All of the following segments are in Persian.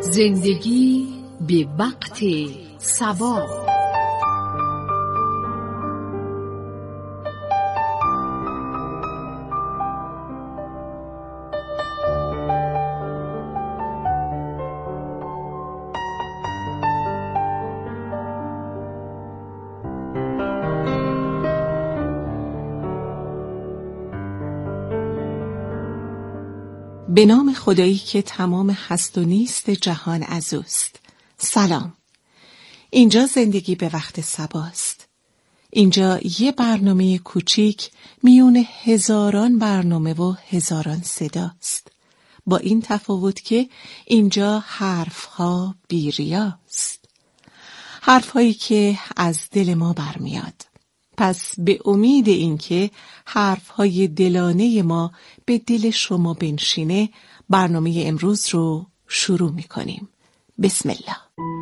زندگی به وقت صبا. به نام خدایی که تمام هست و نیست جهان از اوست. سلام. اینجا زندگی به وقت صباست. اینجا یه برنامه کوچیک میون هزاران برنامه و هزاران صداست. با این تفاوت که اینجا حرفها بی‌ریاست. حرفهایی که از دل ما برمیاد. پس به امید اینکه حرفهای دلانه ما به دل شما بنشینه برنامه امروز رو شروع می‌کنیم. بسم الله.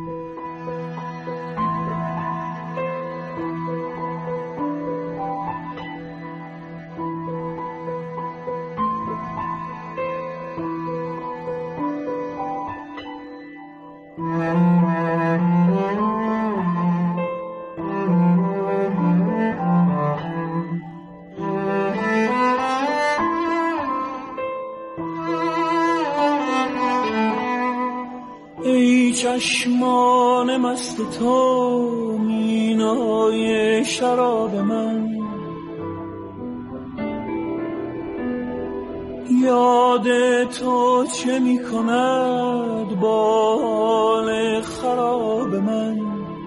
چشمان مست تو مینای شراب من، یاد تو چه می کند با حال خراب من.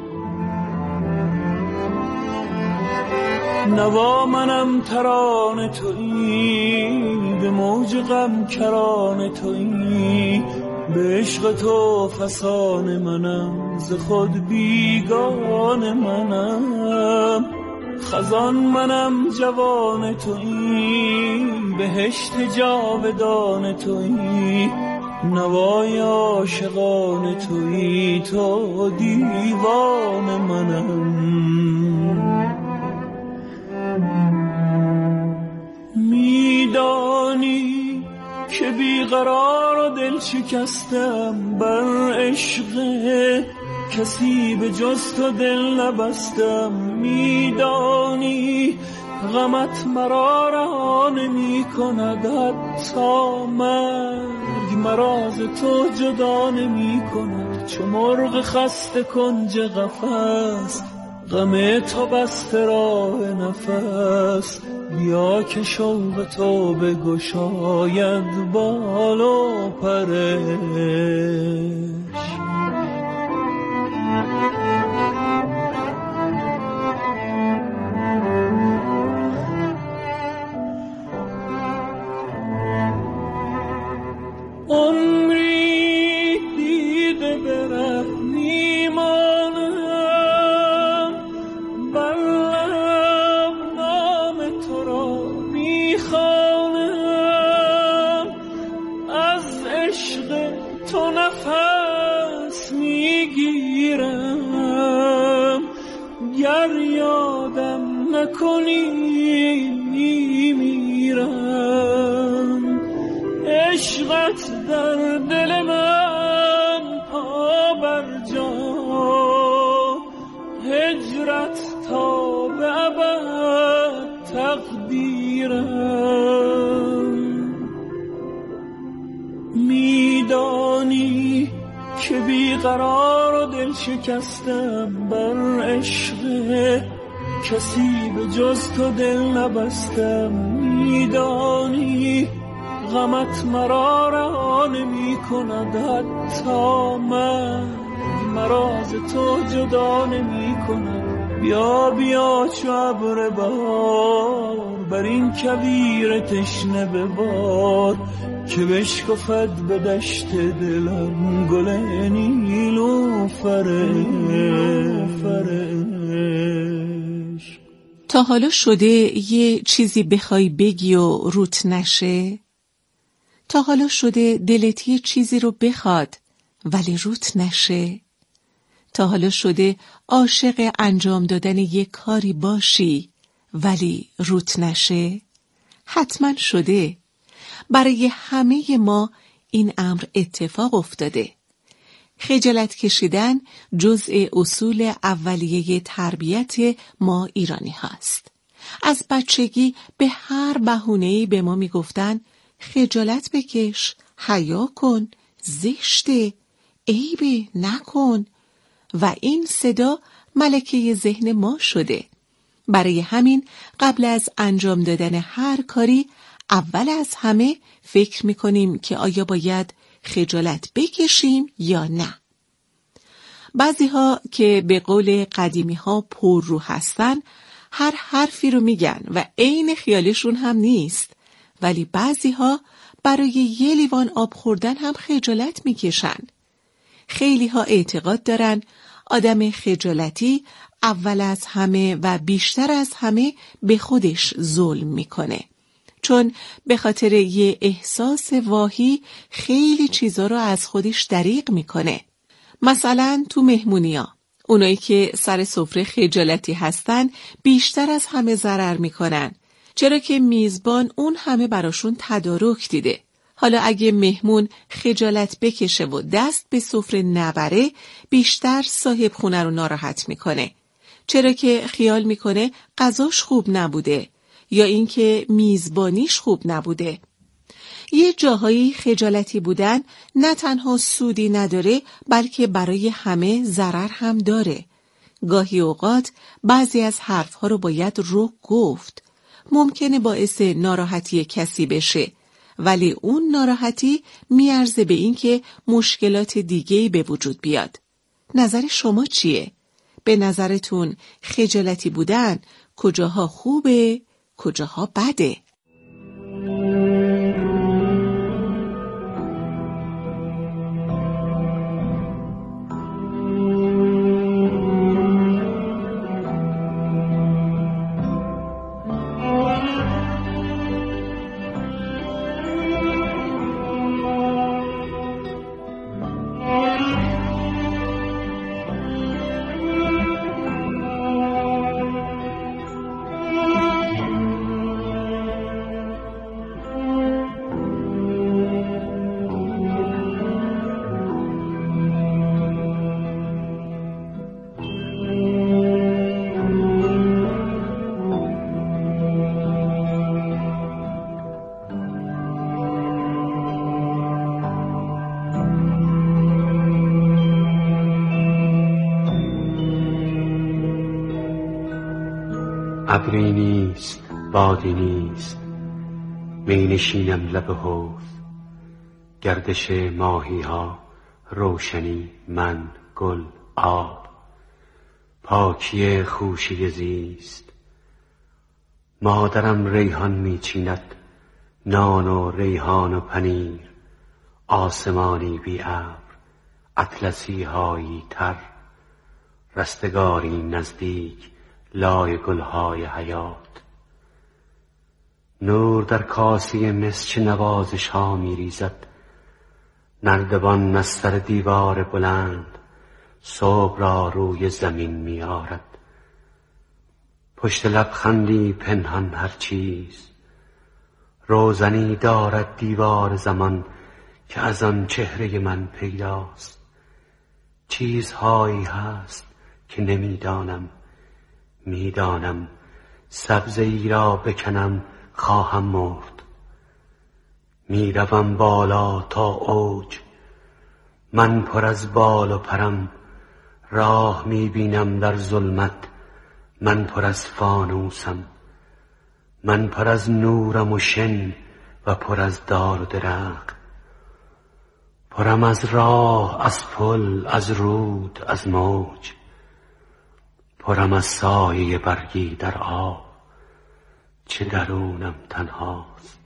نوا منم ترانه تویی، به موج غم کرانه تویی، به عشق تو فسانه منم، ز خود بیگانه منم. خزان منم جوان تویی، بهشت جاودان تویی، نوای عاشقان تویی، تو دیوان منم. میدانی که بیقرار و دل شکستم، بر عشق کسی به جز تو دل نبستم. میدانی غمت مرا رها نمی کند، حتی مرگ مرا ز تو جدا نمی کند. چو مرغ خسته کنج قفس، غم تو بسته راه نفس. بیا که شوق تو بگشاید بال و پرش. عمری دیده به ره میمانم، بر لب نام تو را میخوانم. از عشق تو نفس میگیرم، گر یادم نکنی میمیرم. عشقت در دل من پا بر جا، هجرت تا به ابد تقدیرم. میدانی که بیقرار و دل شکستم، بر عشق کسی به جز تو دل نبستم. میدانی غمت مرا رها نمی کند، حتی مرا ز تو جدا نمی کند. بیا بیا چو ابر بهار، بر این کویر تشنه ببار، که بشکفد به دشت دلم گل نیلوفرش. تا حالا شده یه چیزی بخوای بگی و روت نشه؟ تا حالا شده دلت یه چیزی رو بخواد ولی روت نشه؟ تا حالا شده عاشق انجام دادن یه کاری باشی ولی روت نشه؟ حتما شده. برای همه ما این امر اتفاق افتاده. خجالت کشیدن جزء اصول اولیه تربیت ما ایرانی هاست. از بچگی به هر بهونه‌ای به ما میگفتن خجالت بکش، حیا کن، زشته، عیبه نکن و این صدا ملکه ذهن ما شده. برای همین قبل از انجام دادن هر کاری اول از همه فکر میکنیم که آیا باید خجالت بکشیم یا نه. بعضی‌ها که به قول قدیمی‌ها پر رو هستن هر حرفی رو میگن و عین خیالشون هم نیست، ولی بعضی‌ها برای یه لیوان آب خوردن هم خجالت میکشن. خیلی‌ها اعتقاد دارن آدم خجالتی اول از همه و بیشتر از همه به خودش ظلم میکنه، چون به خاطر یه احساس واهی خیلی چیزا رو از خودش دریغ میکنه. مثلا تو مهمونیا اونایی که سر سفره خجالتی هستن بیشتر از همه ضرر میکنن، چرا که میزبان اون همه براشون تدارک دیده. حالا اگه مهمون خجالت بکشه و دست به سفره نبره بیشتر صاحب خونه رو ناراحت میکنه، چرا که خیال میکنه غذاش خوب نبوده یا اینکه میزبانیش خوب نبوده. یه جاهایی خجالتی بودن نه تنها سودی نداره بلکه برای همه ضرر هم داره. گاهی اوقات بعضی از حرفها رو باید رو گفت. ممکنه باعث ناراحتی کسی بشه، ولی اون ناراحتی میارزه به این که مشکلات دیگه‌ای به وجود بیاد. نظر شما چیه؟ به نظرتون خجالتی بودن کجاها خوبه، کجاها بده؟ ابری نیست، بادی نیست، می نشینم لب حوض، گردش ماهی ها، روشنی، من، گل، آب، پاکی خوشی زیست. مادرم ریحان می چیند، نان و ریحان و پنیر، آسمانی بی ابر، اطلسی هایی تر، رستگاری نزدیک، لای گلهای حیات. نور در کاسه مس چه نوازش ها می ریزد، نردبان از سر دیوار بلند صبح را روی زمین می آرد. پشت لبخندی پنهان هر چیز، روزنی دارد دیوار زمان که از آن چهره من پیداست. چیزهایی هست که نمیدانم، میدانم سبزه ای را بکنم خواهم مرد. میروم بالا تا اوج، من پر از بال و پرم، راه میبینم در ظلمت، من پر از فانوسم، من پر از نورم و شن و پر از دار و درخت، پرم از راه، از پل، از رود، از موج، پرم از سایه برگی در آب، چه درونم تنهاست.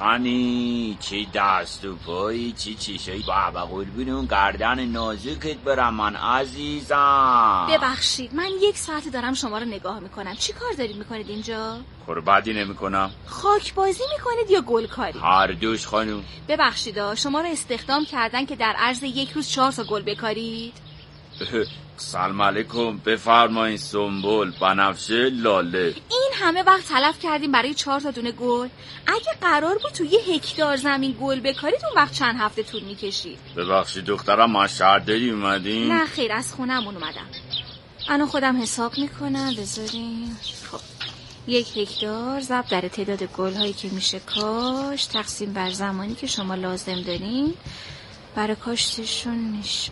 فنی چی دست و پایی چی چیشایی بابا قربون اون گردن نازکت برم من عزیزم. ببخشید من 1 ساعت دارم شما رو نگاه میکنم. چی کار دارید میکنید اینجا؟ کار بدی نمیکنم. خاک بازی میکنید یا گلکاری؟ هر دوش خانم. ببخشید شما رو استخدام کردن که در عرض 1 روز 4 تا گل بکارید؟ سلام علیکم. بفرمایید. سنبل، بنفشه، لاله. این همه وقت تلف کردیم برای 4 تا دونه گل. اگه قرار بود تو 1 هکتار زمین گل بکارید اون وقت چند هفته طول میکشید؟ ببخشید دخترم ما شهرداری اومدیم؟ نه خیر از خونمون اومدم. الان خودم حساب میکنم. بذاریم. خب 1 هکتار ضرب در تعداد گل هایی که میشه کاشت تقسیم بر زمانی که شما لازم دارین برای کاشتشون میشه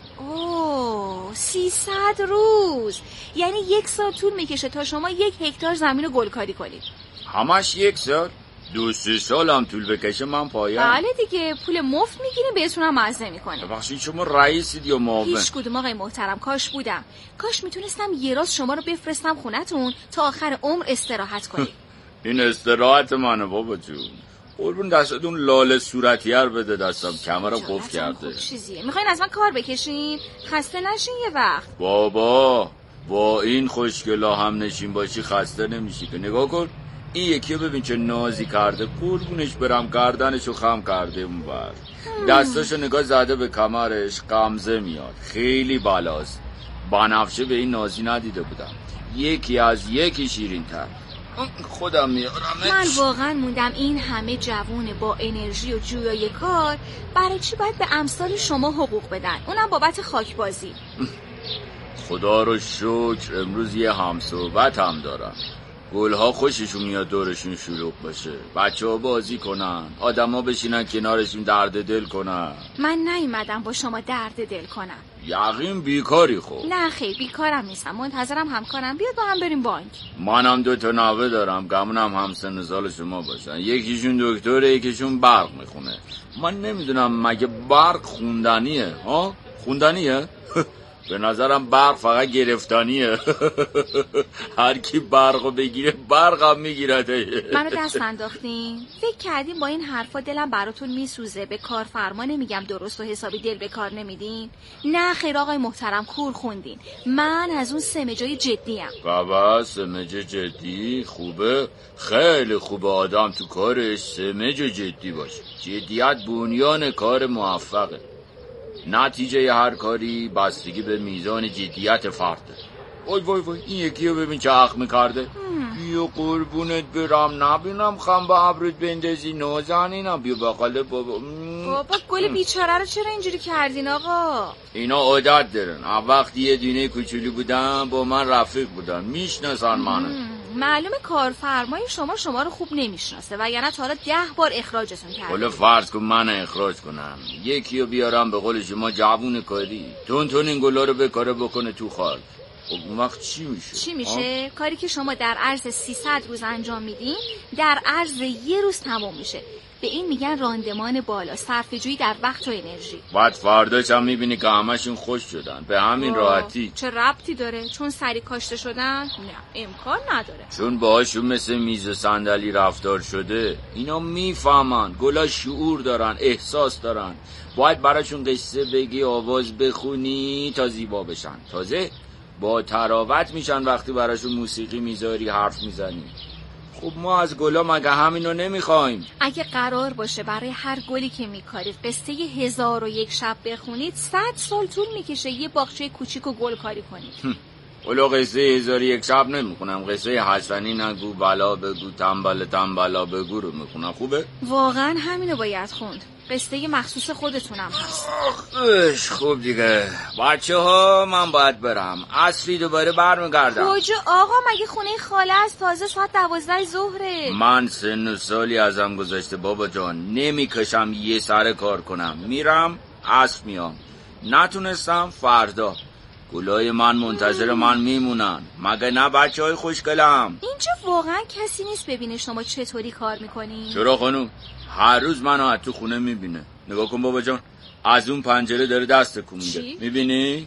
300 روز. یعنی 1 سال طول میکشه تا شما 1 هکتار زمین رو گلکاری کنید. همش 1 سال؟ 2-3 سال هم طول بکشه من پایم. بله دیگه پول مفت میگیریم بهتون هم مزه میکنه. ببخشید شما رئیسید یا معاون؟ هیچ کدوم آقای محترم. کاش بودم. کاش میتونستم یه راست شما رو بفرستم خونتون تا آخر عمر استراحت کنید. این استراحت منه بابا جون. قربون دستتون لاله صورتی‌ار بده دستم کمرم قفل کرده. خوب چیزیه. میخواین از من کار بکشین؟ خسته نشین یه وقت. بابا با این خوشگلا هم نشین باشی خسته نمیشی که. نگاه کن این یکی ببین چه نازی کرده. قربونش برم گردنشو خم کرده اون بر. دستاشو نگاه زده به کمرش غمزه میاد. خیلی بالاست. بنفشه به این نازی ندیده بودم. یکی از یکی شیرین تر. خودم میارم. من واقعا موندم این همه جوون با انرژی و جویای کار برای چی باید به امثال شما حقوق بدن؟ اونم بابت خاکبازی. خدا رو شکر امروز یه همصحبت هم دارم. گلها خوششون میاد دورشون شلوغ باشه، بچه ها بازی کنن، آدم ها بشینن کنارشون درد دل کنن. من نیومدم با شما درد دل کنم. یقین بیکاری خب؟ نه خیر بیکارم نیستم. منتظرم همکارم بیاد با هم بریم بانک. منم 2 تا نوه دارم گمونم هم سن سال شما باشن. یکیشون دکتره یکیشون برق میخونه. من نمیدونم مگه برق خوندنیه؟ ها؟ خوندنیه؟ به نظرم برق فقط گرفتانیه. هر کی برقو بگیره برقم میگیرده. منو دست انداختین؟ فکر کردین با این حرفا دلم براتون میسوزه؟ به کارفرما نمیگم درست و حسابی دل به کار نمیدین؟ نه خیر آقای محترم کور خوندین. من از اون سمجای جدیم. بابا سمج جدی خوبه؟ خیلی خوبه آدم تو کارش سمج جدی باشه. جدیت بنیان کار موفقه. نتیجه هر کاری بستگی به میزان جدیت فرده. وای این یکی رو ببین چه اخ میکرده. بیا قربونت برم نبینم خم به ابرود بندازی نازنینم. بیا بقاله بابا. بابا گل بیچاره رو چرا اینجوری کردین آقا؟ اینا عادت دارن. وقتی یه دونه کوچولی بودم با من رفیق بودن میشناسن منو. معلومه کارفرمای شما رو خوب نمیشناسه وگرنه تا حالا 10 بار اخراجتون کرده. حالا فرض کن من اخراج کنم یکی رو بیارم به قول شما جوون کاری تون این گلا رو بکاره بکنه تو خاک. خب اون وقت چی میشه؟ کاری که شما در عرض 300 روز انجام میدین در عرض 1 روز تمام میشه. به این میگن راندمان بالا، صرفه‌جویی در وقت و انرژی. بعد فرداش هم میبینی که همشون خوش شدن به همین راحتی. چه ربطی داره؟ چون سری کاشته شدن؟ نه امکان نداره. چون باهاشون مثل میز و صندلی رفتار شده. اینا میفهمن گلا شعور دارن، احساس دارن. باید براشون قصه بگی، آواز بخونی تا زیبا بشن. تازه با تراوت میشن وقتی براشون موسیقی میذاری حرف میزنی. خب ما از گلا مگه همینو نمیخوایم؟ اگه قرار باشه برای هر گلی که میکارید قصه 1001 شب بخونید 100 سال طول میکشه یه باغچه کوچیک و گل کاری کنید. اولا قصه 1001 شب نمیخونم. قصه حسنی نگو بلا بگو تنبلا بگو رو میخونم. خوبه؟ واقعا همینو باید خوند. قصه مخصوص خودتونم هست. خوب دیگه بچه ها من باید برم. عصری دوباره برمیگردم. کجا آقا؟ مگه خونه خاله است؟ تازه ساعت 12 ظهره. من سن و سالی ازم گذشته بابا جان. نمیکشم یه سر کار کنم. میرم عصر میام. نتونستم فردا. گلای من منتظر من میمونن. مگه نه بچه های خوشگلم؟ اینجا واقعا کسی نیست ببینه شما چطوری کار میکنی؟ چرا خانوم؟ هر روز منو از تو خونه میبینه. نگاه کن بابا جان از اون پنجره داره دست تکون میده. میبینی؟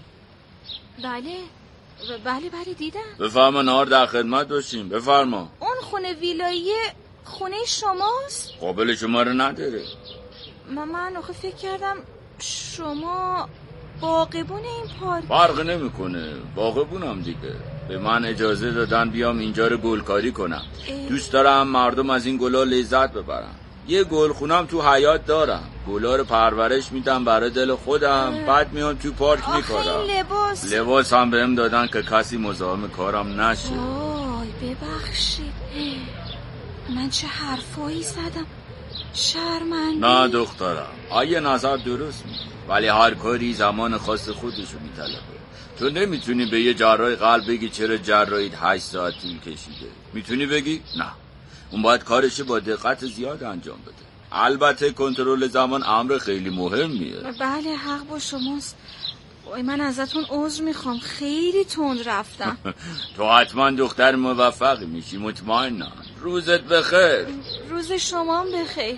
بله دیدم. بفرما نهار در خدمت باشیم. بفرما. اون خونه ویلایی خونه شماست؟ قابل شما رو نداره. من آخه فکر کردم شما باغبون این پارک. فرق نمیکنه، باغبونم دیگه. به من اجازه دادن بیام اینجا رو گلکاری کنم. دوست دارم مردم از این گلا لذت ببرن. یه گلخونم تو حیاط دارم، گلا رو پرورش میدم برای دل خودم، بعد میام تو پارک میکارم. لباس هم بهم دادن که کسی مزاحم کارم نشه. وای ببخشید، من چه حرفایی زدم، شرمنده. نه دخترم، آیه نظر درست میگی، ولی هر کاری زمان خاص خودشو میطلبه. تو نمیتونی به یه جراح قلب بگی چرا جراحیت 8 ساعت طول کشیده. میتونی بگی نه، اون باید کارش با دقت زیاد انجام بده. البته کنترل زمان امر خیلی مهمیه. بله حق با شماست. وای من ازتون عذر میخوام، خیلی تند رفتم. تو حتما دختر موفقی میشی، مطمئنم. روزت بخیر. روز شما هم بخیر.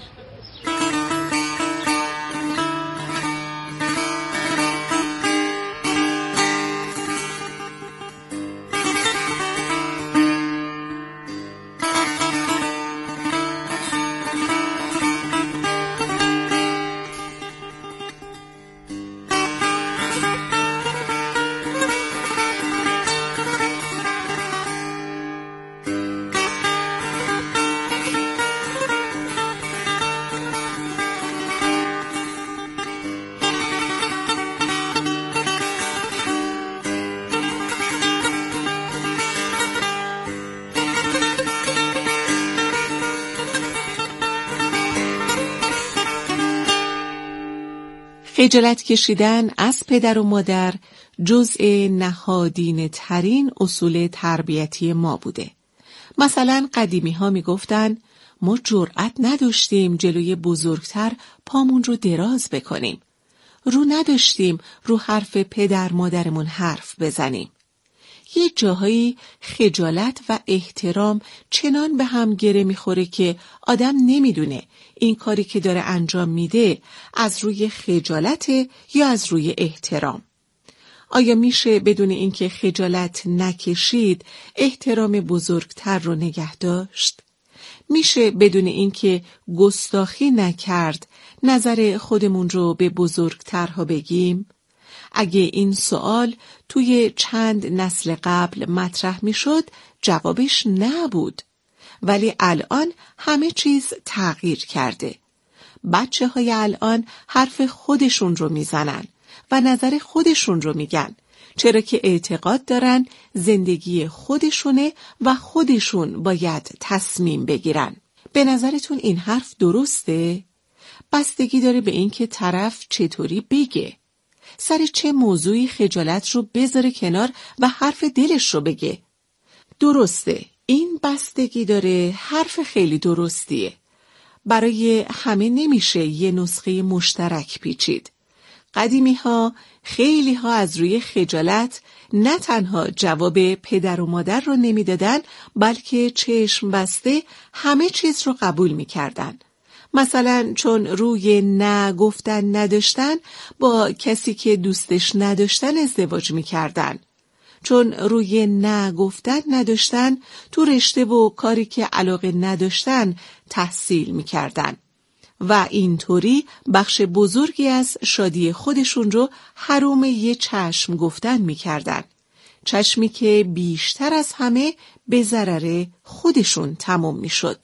خجالت کشیدن از پدر و مادر جزء نهادینه ترین اصول تربیتی ما بوده. مثلا قدیمی ها می گفتن ما جرأت نداشتیم جلوی بزرگتر پامون رو دراز بکنیم. رو نداشتیم رو حرف پدر مادرمون حرف بزنیم. یه جاهایی خجالت و احترام چنان به هم گره میخوره که آدم نمیدونه این کاری که داره انجام میده از روی خجالت یا از روی احترام. آیا میشه بدون اینکه خجالت نکشید احترام بزرگتر رو نگه داشت؟ میشه بدون اینکه گستاخی نکرد نظر خودمون رو به بزرگترها بگیم؟ اگه این سوال توی چند نسل قبل مطرح میشد جوابش نبود. ولی الان همه چیز تغییر کرده. بچه‌های الان حرف خودشون رو میزنن و نظر خودشون رو میگن، چرا که اعتقاد دارن زندگی خودشونه و خودشون باید تصمیم بگیرن. به نظرتون این حرف درسته؟ بستگی داره به این که طرف چطوری بگه. سر چه موضوعی خجالت رو بذاره کنار و حرف دلش رو بگه. درسته، این بستگی داره، حرف خیلی درستیه. برای همه نمیشه یه نسخه مشترک پیچید. قدیمی ها خیلی ها از روی خجالت نه تنها جواب پدر و مادر رو نمیدادن، بلکه چشم بسته همه چیز رو قبول میکردن. مثلا چون روی نه گفتن نداشتن با کسی که دوستش نداشتن ازدواج میکردن. چون روی نه گفتن نداشتن تو رشته و کاری که علاقه نداشتن تحصیل میکردن و اینطوری بخش بزرگی از شادی خودشون رو حروم یه چشم گفتن میکردن. چشمی که بیشتر از همه به ضرر خودشون تمام میشد.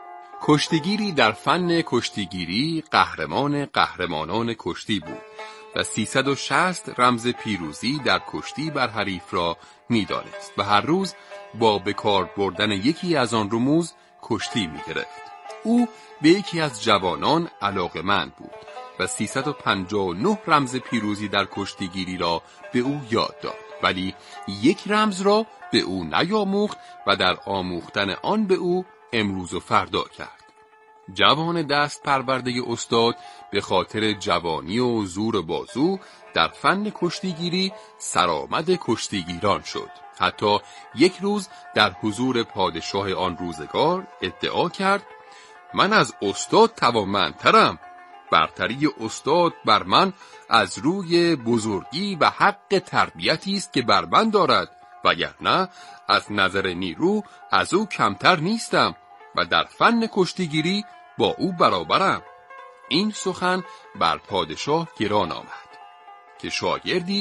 کشتیگیری در فن کشتیگیری قهرمان قهرمانان کشتی بود و 360 رمز پیروزی در کشتی بر حریف را می‌دانست و هر روز با به کار بردن یکی از آن رموز کشتی می‌گرفت. او به یکی از جوانان علاقه‌مند بود و 359 رمز پیروزی در کشتیگیری را به او یاد داد، ولی یک رمز را به او نیاموخت و در آموختن آن به او امروز و فردا کرد. جوان دست پرورده استاد به خاطر جوانی و زور بازو در فن کشتیگیری سرآمد کشتیگیران شد. حتی یک روز در حضور پادشاه آن روزگار ادعا کرد من از استاد توانمندترم. برتری استاد بر من از روی بزرگی و حق تربیتی است که بر من دارد، وگرنه از نظر نیرو از او کمتر نیستم و در فن کشتیگیری با او برابرم. این سخن بر پادشاه گران آمد که شاگردی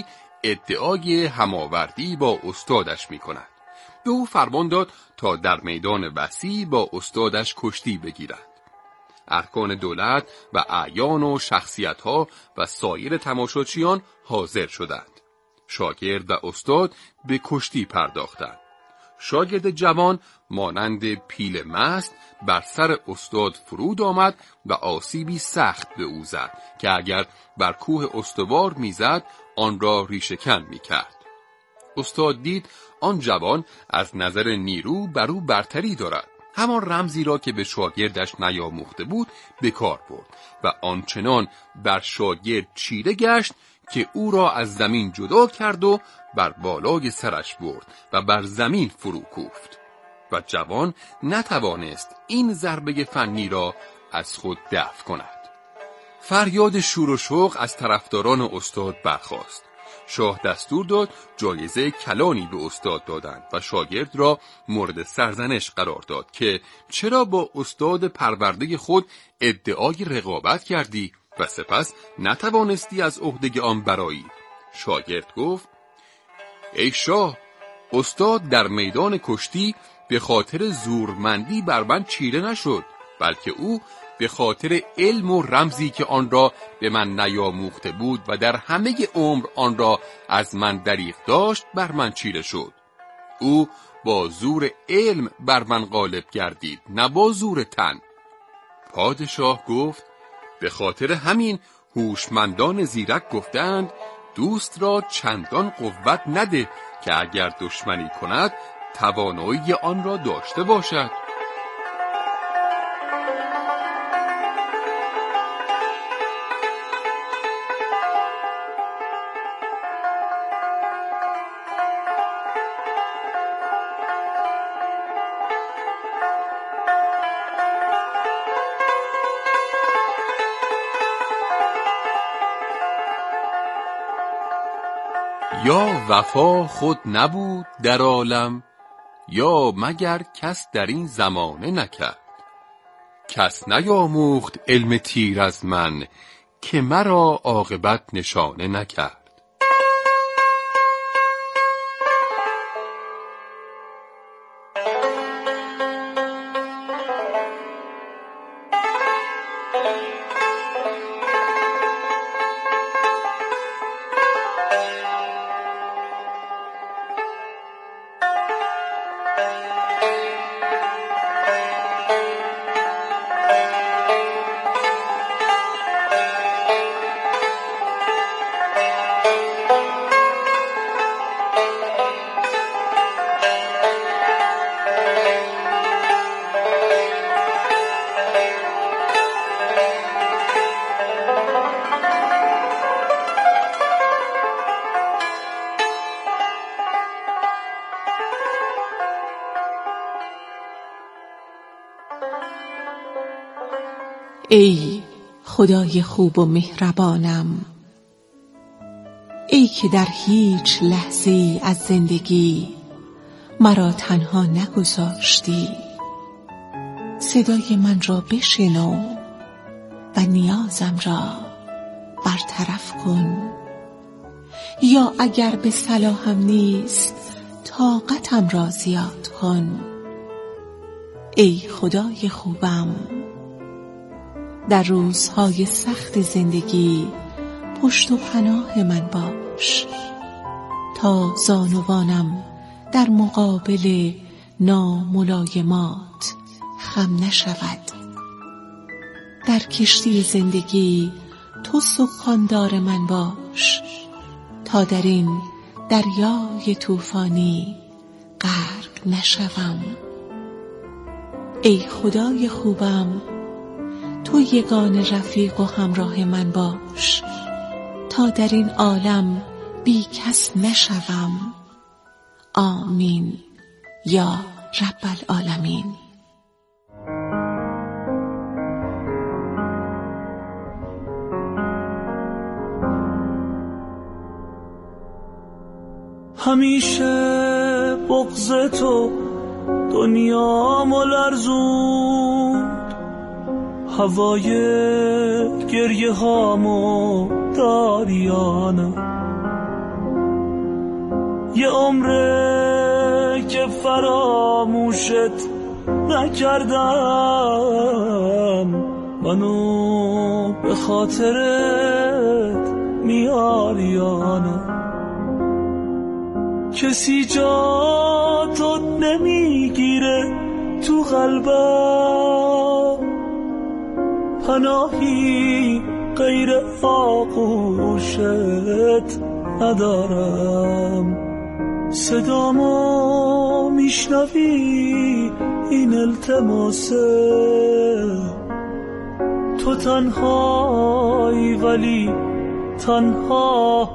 ادعای هماوردی با استادش می کند. به او فرمان داد تا در میدان وسیع با استادش کشتی بگیرد. ارکان دولت و اعیان و شخصیت‌ها و سایر تماشاچیان حاضر شدند. شاگرد و استاد به کشتی پرداختند. شاگرد جوان مانند پیل مست بر سر استاد فرود آمد و آسیبی سخت به او زد که اگر بر کوه استوار میزد آن را ریشه‌کن میکرد. استاد دید آن جوان از نظر نیرو بر او برتری دارد. همان رمزی را که به شاگردش نیاموخته بود به کار برد و آنچنان بر شاگرد چیره گشت که او را از زمین جدا کرد و بر بالای سرش برد و بر زمین فرو کوفت و جوان نتوانست این ضربه فنی را از خود دفع کند. فریاد شور و شوق از طرفداران استاد برخاست. شاه دستور داد جایزه کلانی به استاد دادند و شاگرد را مورد سرزنش قرار داد که چرا با استاد پرورده خود ادعای رقابت کردی و سپس نتوانستی از عهده آن برآیی. شاگرد گفت ای شاه، استاد در میدان کشتی به خاطر زورمندی بر من چیره نشد، بلکه او به خاطر علم و رمزی که آن را به من نیاموخته بود و در همه عمر آن را از من دریغ داشت بر من چیره شد. او با زور علم بر من غالب گردید، نه با زور تن. پادشاه گفت به خاطر همین هوشمندان زیرک گفتند دوست را چندان قوت نده که اگر دشمنی کند توانایی آن را داشته باشد. یا وفا خود نبود در عالم، یا مگر کس در این زمانه نکرد. کس نیاموخت علم تیر از من، که مرا عاقبت نشانه نکرد. ای خدای خوب و مهربانم، ای که در هیچ لحظه‌ای از زندگی مرا تنها نگذاشتی، صدای من را بشنو و نیازم را برطرف کن، یا اگر به صلاحم نیست طاقتم را زیاد کن. ای خدای خوبم، در روزهای سخت زندگی پشت و پناه من باش، تا زانوانم در مقابل ناملایمات خم نشود. در کشتی زندگی تو سکاندار من باش، تا در این دریای طوفانی غرق نشوم. ای خدای خوبم، تو یگانه رفیق و همراه من باش، تا در این عالم بی کس نشوم. آمین یا رب العالمین. همیشه بغض تو دنیامو لرزوند، هوای گریه هامو داریانه. یه عمره که فراموشت نکردم، منو به خاطرت میاریانه. کسی جا تو نمیگیره تو قلبم، پناهی غیر آغوشت ندارم. صدامو میشنوی این التماسه، تو تنهایی ولی تنها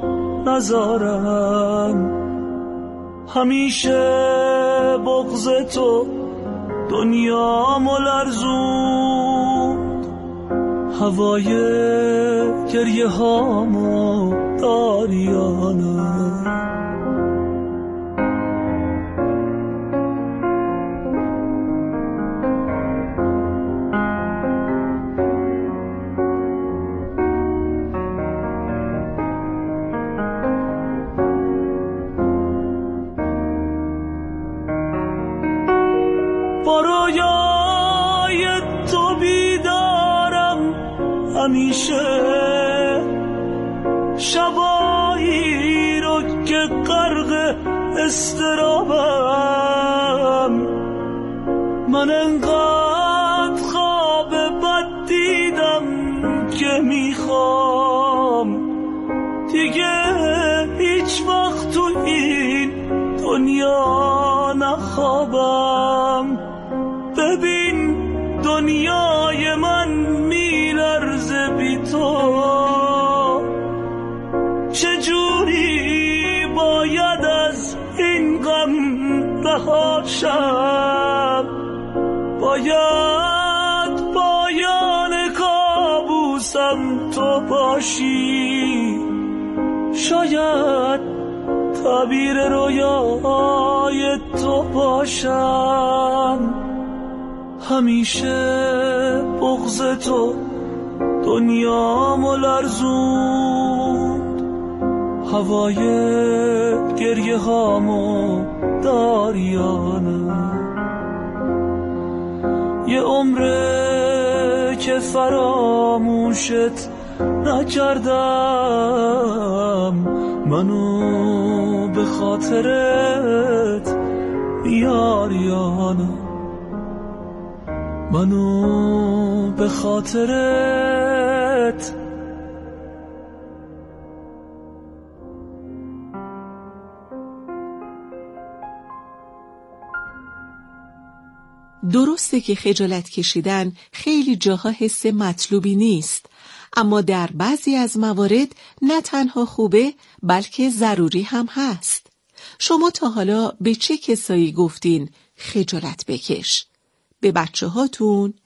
نذارم. همیشه بغض تو دنیامو لرزوند، هوای گریه هامو داریانه. برای تو بیدارم همیشه، شبایی رو که غرق اضطرابم. من انقدر خواب بد دیدم که میخوام دیگه هیچ وقت تو این دنیا نخوابم. ببین دنیای من میلرزه بی تو، چجوری باید از این غم رهاشم؟ باید پایان کابوسم تو باشی، شاید تعبیر رویای تو باشم. همیشه بغض تو دنیامو لرزوند، هوای گریه هامو داریانه. یه عمره که فراموشت نکردم، منو به خاطرت میاریانه. منو به خاطرت. درسته که خجالت کشیدن خیلی جاها حس مطلوبی نیست، اما در بعضی از موارد نه تنها خوبه بلکه ضروری هم هست. شما تا حالا به چه کسایی گفتین خجالت بکش؟ به بچه هاتون